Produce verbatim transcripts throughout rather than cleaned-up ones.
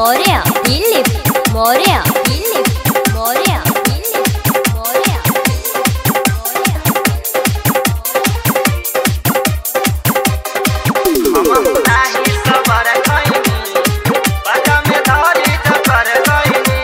Morea, Philip, Morea, Philip, Morea, Philip, Morea, हम नाही सबर कइनी बाजा में धरी जकर गइनी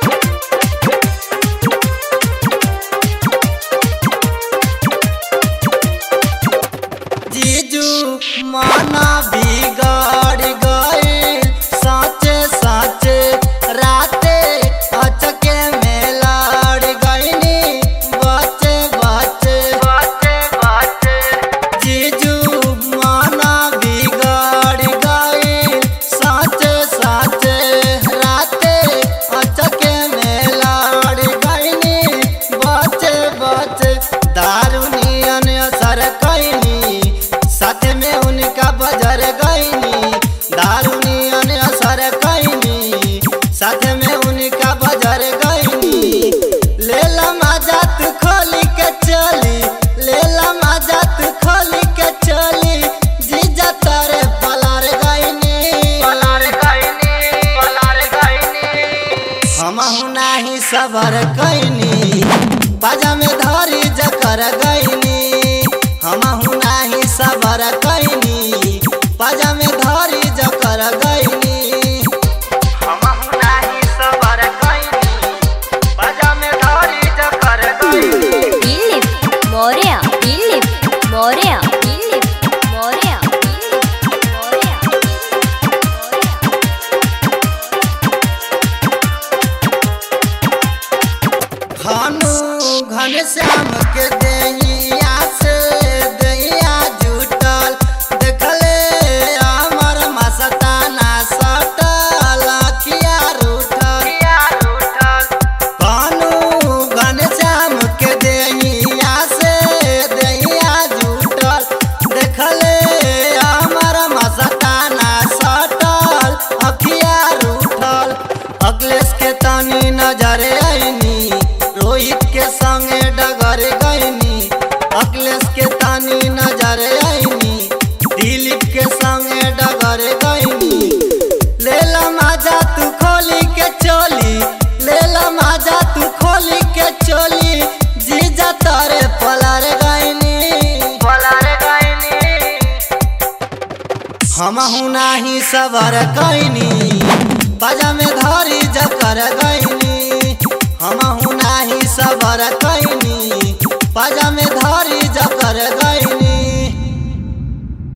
जीजू माना बिगड़ गइल साचे साचे राते अचके में लड़ गइनी बचे बचे बचे बचे जीजू माना बिगड़ गइल साचे साचे राते अचके में लड़ गइनी बचे बचे दारू नियन असर कइनी साथे में उनका बजर गइनी दारू नियन असर कइनी साथे में उनका बजर गइनी लेला मजा तू खोली के चली लेला मजा तू खोली के चली जीजा तारे पलार गइनी पलार गइनी पलार गइनी हमहु नाही सबर कइनी बाजा में धरी जकर गइनी हमहु नाही सबर कइनी बाजा में धरी जकर गइनी हमहु नाही सबर कइनी बाजा में धरी जकर गइनी Philip, Morea, Philip, Morea, Philip, Morea, Philip, Morea, भानु घनश्याम के देहिया से देहिया जुटल देखले हमर मस्ताना सटल अखिया रूठल भानु घनश्याम के देहिया से देहिया जुटल देखले हमर मस्ताना सटल अखिया रूठल अखिलेश के तनी नजर आईनी रोहित के संगे डगर गईनी अखिलेश के तानी नजर आईनी दिलीप के संगे डगर गईनी लेला मजा तू खोली के चोली लेला मजा तू खोली के चोली जीजा तारे पलार गईनी पलार गईनी हमहु नाही सबर कइनी बाजा में धरी जकर गइनी